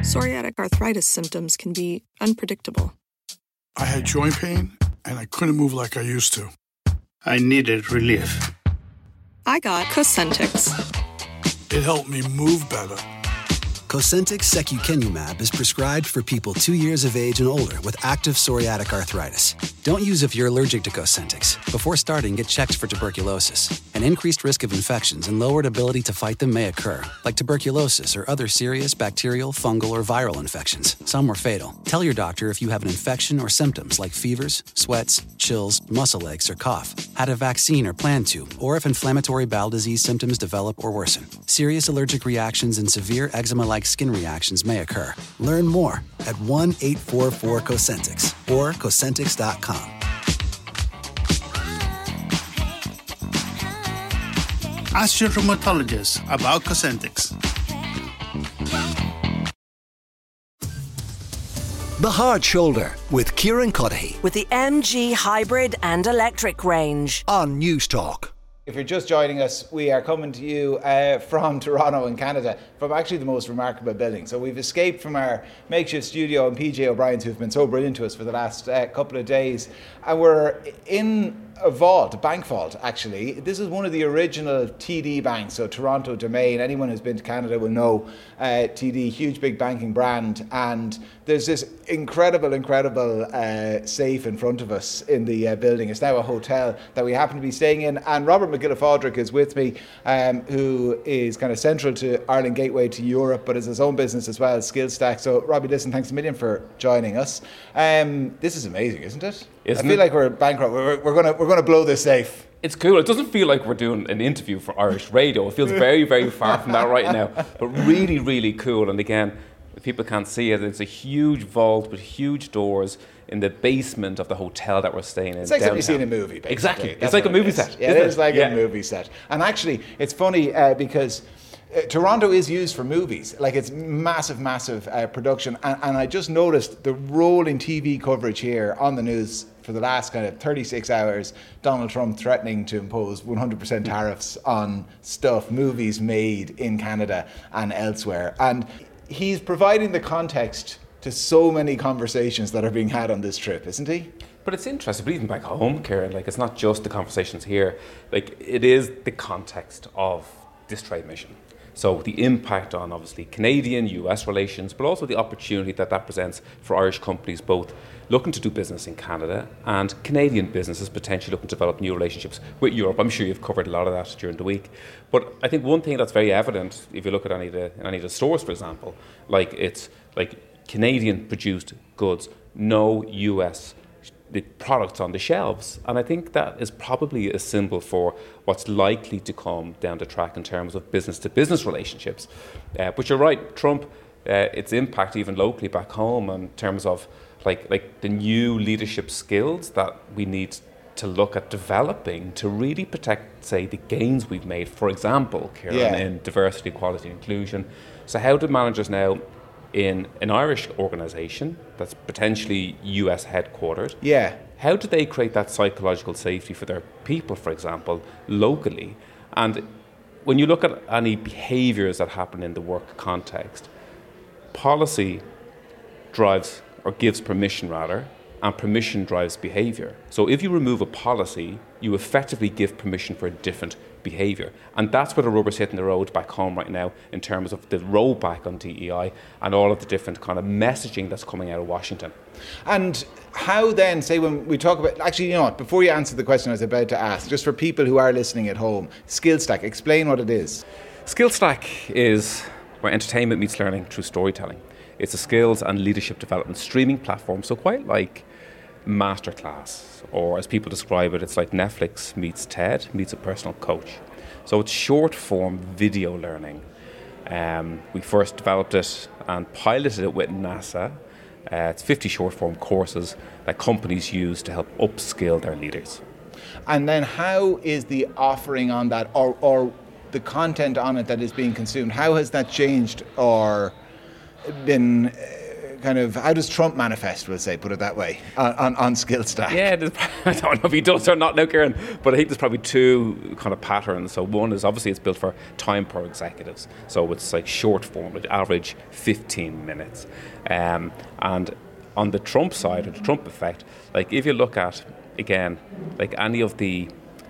Psoriatic arthritis symptoms can be unpredictable. I had joint pain, and I couldn't move like I used to. I needed relief. I got Cosentyx. It helped me move better. Cosentyx secukinumab is prescribed for people 2 years of age and older with active psoriatic arthritis. Don't use if you're allergic to Cosentyx. Before starting, get checked for tuberculosis. An increased risk of infections and lowered ability to fight them may occur, like tuberculosis or other serious bacterial, fungal, or viral infections. Some were fatal. Tell your doctor if you have an infection or symptoms like fevers, sweats, chills, muscle aches, or cough, had a vaccine or plan to, or if inflammatory bowel disease symptoms develop or worsen. Serious allergic reactions and severe eczema-like skin reactions may occur. Learn more at 1-844-COSENTYX or Cosentyx.com. Ask your rheumatologist about Cosentyx. The Hard Shoulder with Kieran Cuddihy with the MG hybrid and electric range on News Talk. If you're just joining us, we are coming to you from Toronto in Canada, from actually the most remarkable building. So we've escaped from our makeshift studio and PJ O'Brien's, who've been so brilliant to us for the last couple of days. And we're in a vault, a bank vault actually. This is one of the original TD banks, so Toronto Domain. Anyone who's been to Canada will know TD, huge big banking brand. And there's this incredible safe in front of us in the building. It's now a hotel that we happen to be staying in. And Robert McGilliff-Aldrich is with me, who is kind of central to Ireland Gateway to Europe, but has his own business as well, Skillstack. So Robbie, listen, thanks a million for joining us. This is amazing, isn't it? I feel like we're bankrupt. We're going to blow this safe. It's cool. It doesn't feel like we're doing an interview for Irish radio. It feels very, very far from that right now. But really, really cool. And again, if people can't see it, it's a huge vault with huge doors in the basement of the hotel that we're staying in. It's like downtown. something you've seen in a movie, basically. Exactly. That's it's like a movie is. set. Yeah, it is like a movie set. And actually, it's funny because Toronto is used for movies. Like, it's massive production. And I just noticed the rolling TV coverage here on the news for the last kind of 36 hours, Donald Trump threatening to impose 100% tariffs on movies made in Canada and elsewhere. And he's providing the context to so many conversations that are being had on this trip, isn't he? But it's interesting, but even back home, Kieran, like, it's not just the conversations here. Like, it is the context of this trade mission. So the impact on, obviously, Canadian-US relations, but also the opportunity that presents for Irish companies, both looking to do business in Canada and Canadian businesses potentially looking to develop new relationships with Europe. I'm sure you've covered a lot of that during the week. But I think one thing that's very evident, if you look at any of the stores, for example, like, it's like Canadian-produced goods, no US the products on the shelves. And I think that is probably a symbol for what's likely to come down the track in terms of business-to-business relationships. But you're right, Trump, its impact even locally back home in terms of like the new leadership skills that we need to look at developing to really protect, say, the gains we've made, for example, Kieran, in diversity, equality, inclusion. So how do managers now in an Irish organisation that's potentially US headquartered, how do they create that psychological safety for their people, for example, locally? And when you look at any behaviours that happen in the work context, policy drives, or gives permission rather, and permission drives behaviour. So if you remove a policy, you effectively give permission for a different behaviour. And that's where the rubber's hitting the road back home right now in terms of the rollback on DEI and all of the different kind of messaging that's coming out of Washington. And how then, say when we talk about, actually, you know what, before you answer the question I was about to ask, just for people who are listening at home, Skillstack, explain what it is. Skillstack is where entertainment meets learning through storytelling. It's a skills and leadership development streaming platform, so quite like Masterclass, or as people describe it, it's like Netflix meets TED meets a personal coach. So it's short form video learning. We first developed it and piloted it with NASA. It's 50 short form courses that companies use to help upskill their leaders. And then how is the offering on that, or the content on it that is being consumed, how has that changed or been kind of, how does Trump manifest, we'll say, put it that way, on Skillstack? Yeah, I don't know if he does or not now, Kieran, but I think there's probably two kind of patterns. So one is obviously it's built for time per executives. So it's like short form, like average 15 minutes. And on the Trump side, or the Trump effect, like if you look at, again, like any of the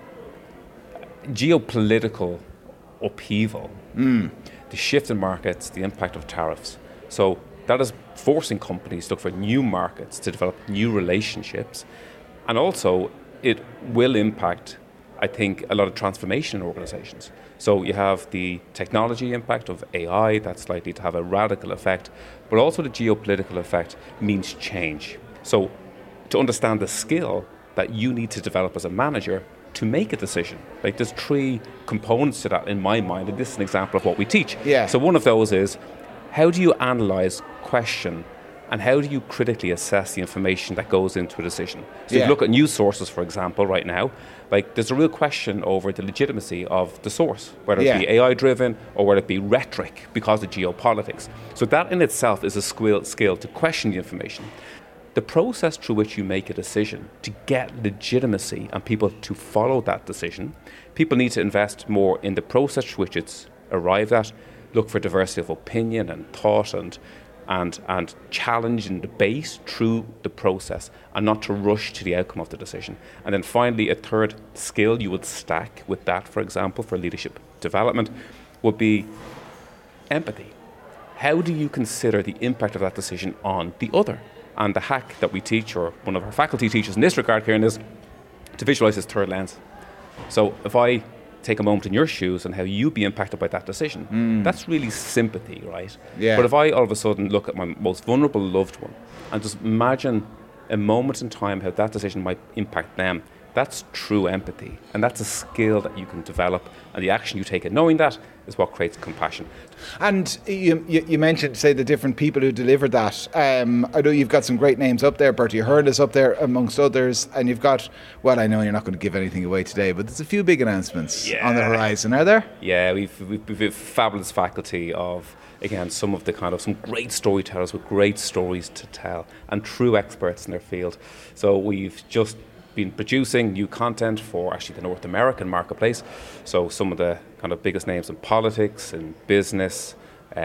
geopolitical upheaval, the shift in markets, the impact of tariffs. So that is forcing companies to look for new markets, to develop new relationships. And also, it will impact, I think, a lot of transformation in organizations. So you have the technology impact of AI that's likely to have a radical effect, but also the geopolitical effect means change. So to understand the skill that you need to develop as a manager to make a decision. Like there's three components to that in my mind, and this is an example of what we teach. Yeah. So one of those is, how do you analyze, question, and how do you critically assess the information that goes into a decision? So if you look at news sources, for example, right now, like there's a real question over the legitimacy of the source, whether it be AI-driven or whether it be rhetoric because of geopolitics. So that in itself is a skill to question the information. The process through which you make a decision to get legitimacy and people to follow that decision, people need to invest more in the process through which it's arrived at, look for diversity of opinion and thought and challenge and debate through the process and not to rush to the outcome of the decision. And then finally, a third skill you would stack with that, for example, for leadership development, would be empathy. How do you consider the impact of that decision on the other? And the hack that we teach, or one of our faculty teaches in this regard, Kieran, is to visualize this third lens. So if I take a moment in your shoes and how you'd be impacted by that decision, that's really sympathy, right? Yeah. But if I all of a sudden look at my most vulnerable loved one and just imagine a moment in time how that decision might impact them, that's true empathy. And that's a skill that you can develop. And the action you take in knowing that is what creates compassion. And you mentioned, say, the different people who delivered that. I know you've got some great names up there. Bertie Ahern is up there, amongst others. And you've got, well, I know you're not going to give anything away today, but there's a few big announcements on the horizon, are there? Yeah, we've a fabulous faculty of, again, some great storytellers with great stories to tell and true experts in their field. So we've just been producing new content for actually the North American marketplace. So some of the kind of biggest names in politics, in business,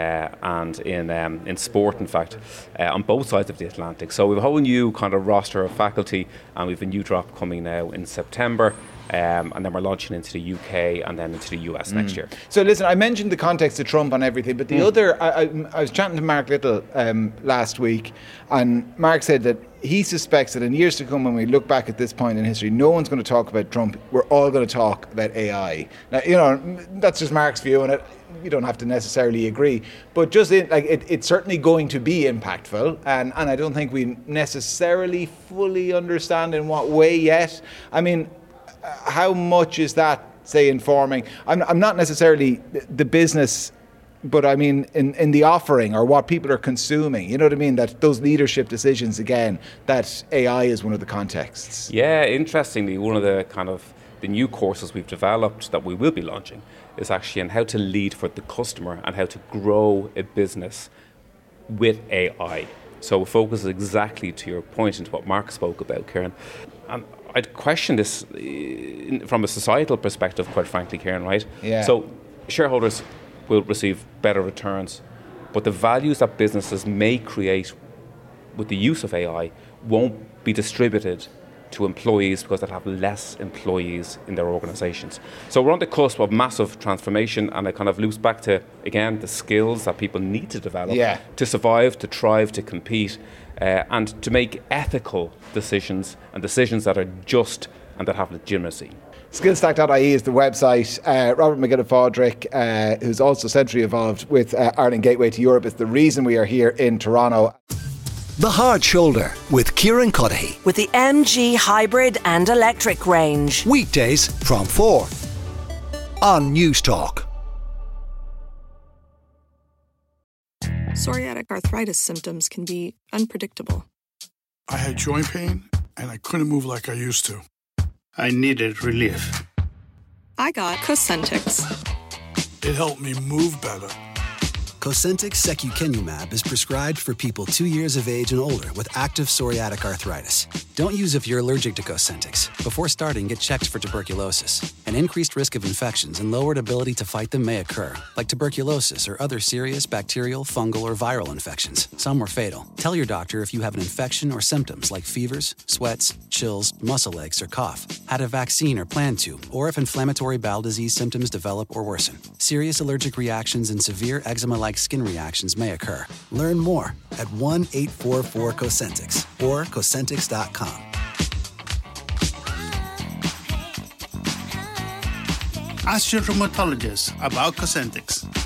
and in sport, in fact, on both sides of the Atlantic. So we have a whole new kind of roster of faculty, and we have a new drop coming now in September. And then we're launching into the UK and then into the US next year. So listen, I mentioned the context of Trump and everything, but the other, I was chatting to Mark Little last week, and Mark said that he suspects that in years to come, when we look back at this point in history, no one's going to talk about Trump. We're all going to talk about AI. Now, you know, that's just Mark's view, and you don't have to necessarily agree. But just it's certainly going to be impactful, and I don't think we necessarily fully understand in what way yet. I mean, how much is that, say, informing? I'm not necessarily the business, but I mean in the offering or what people are consuming. You know what I mean? That those leadership decisions, again, that AI is one of the contexts. Yeah, interestingly, one of the kind of the new courses we've developed that we will be launching is actually on how to lead for the customer and how to grow a business with AI. So it focuses exactly to your point into what Mark spoke about, Kieran. And I'd question this from a societal perspective, quite frankly, Kieran, right? Yeah. So shareholders will receive better returns, but the values that businesses may create with the use of AI won't be distributed to employees because they'll have less employees in their organizations. So we're on the cusp of massive transformation, and it kind of loops back to, again, the skills that people need to develop to survive, to thrive, to compete, and to make ethical decisions and decisions that are just and that have legitimacy. Skillstack.ie is the website. Robert McGinnis-Fodrick, who's also centrally involved with Ireland Gateway to Europe, is the reason we are here in Toronto. The Hard Shoulder with Kieran Cuddihy. With the MG hybrid and electric range. Weekdays from 4 on News Talk. Psoriatic arthritis symptoms can be unpredictable. I had joint pain, and I couldn't move like I used to. I needed relief. I got Cosentix. It helped me move better. Cosentyx secukinumab is prescribed for people 2 years of age and older with active psoriatic arthritis. Don't use if you're allergic to Cosentyx. Before starting, get checked for tuberculosis. An increased risk of infections and lowered ability to fight them may occur, like tuberculosis or other serious bacterial, fungal, or viral infections. Some were fatal. Tell your doctor if you have an infection or symptoms like fevers, sweats, chills, muscle aches, or cough, had a vaccine or plan to, or if inflammatory bowel disease symptoms develop or worsen. Serious allergic reactions and severe eczema-like skin reactions may occur. Learn more at 1-844-COSENTYX or Cosentyx.com. Ask your rheumatologist about Cosentyx.